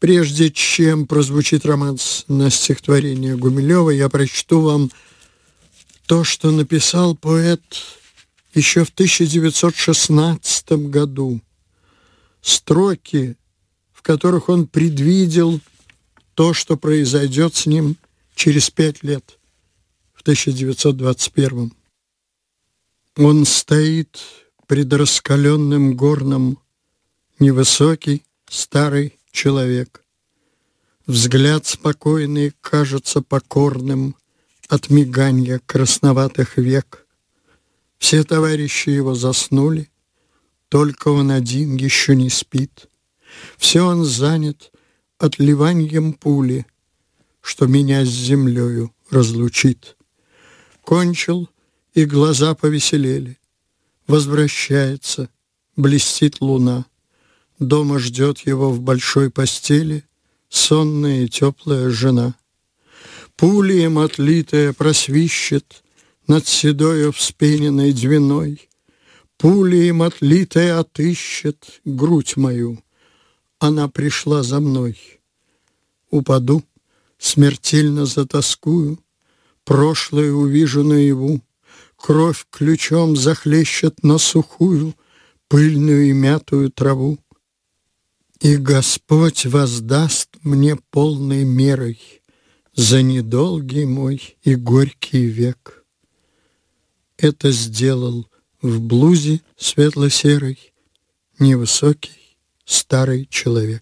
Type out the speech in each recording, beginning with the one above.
Прежде чем прозвучит романс на стихотворение Гумилева, я прочту вам то, что написал поэт еще в 1916 году. Строки, в которых он предвидел то, что произойдет с ним через 5 лет, в 1921. Он стоит пред раскаленным горном, невысокий старый человек. Взгляд спокойный кажется покорным от миганья красноватых век. Все товарищи его заснули, только он один еще не спит. Все он занят отливаньем пули, что меня с землею разлучит. Кончил, и глаза повеселели. Возвращается, блестит луна. Дома ждет его в большой постели сонная и теплая жена. Пули им отлитая просвищет над седою вспененной двиной. Пули им отлитая отыщет грудь мою. Она пришла за мной. Упаду, смертельно затоскую, прошлое увижу наяву. Кровь ключом захлещет на сухую, пыльную и мятую траву. И Господь воздаст мне полной мерой за недолгий мой и горький век. Это сделал в блузе светло-серой невысокий старый человек.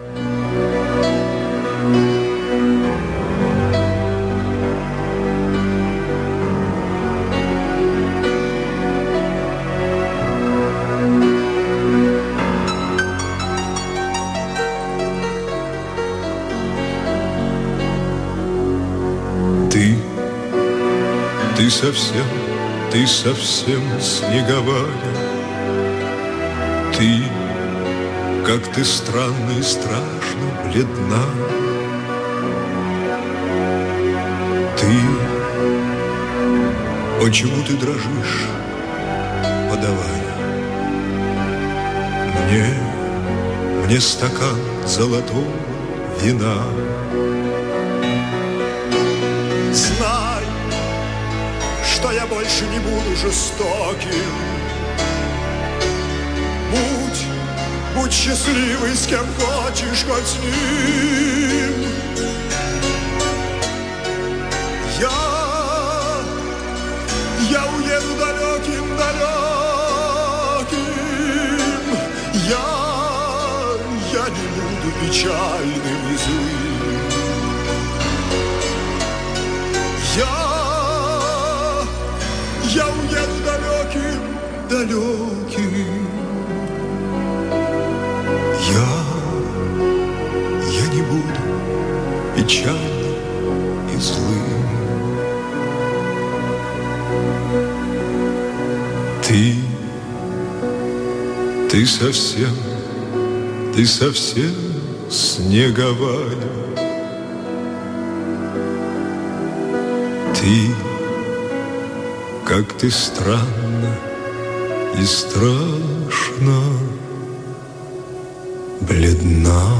Ты совсем снеговая. Ты, как ты странно и страшно бледна. Ты, почему ты дрожишь, подавая мне стакан золотого вина? Знай, что я больше не буду жестоким. Будь счастливый с кем хочешь, хоть с ним. Я уеду далеким. Я не буду печальным и злым. Я уеду далеким. Я не буду печальным и злым. Ты совсем снеговая. Ты, как ты странно и страшно бледна.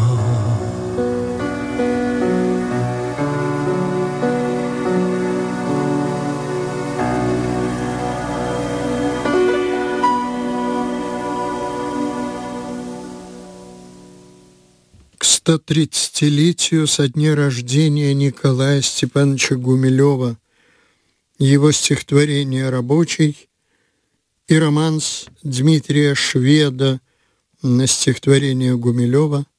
К 130-летию со дня рождения Николая Степановича Гумилева его стихотворение «Рабочий» и романс Дмитрия Шведа на стихотворение Гумилева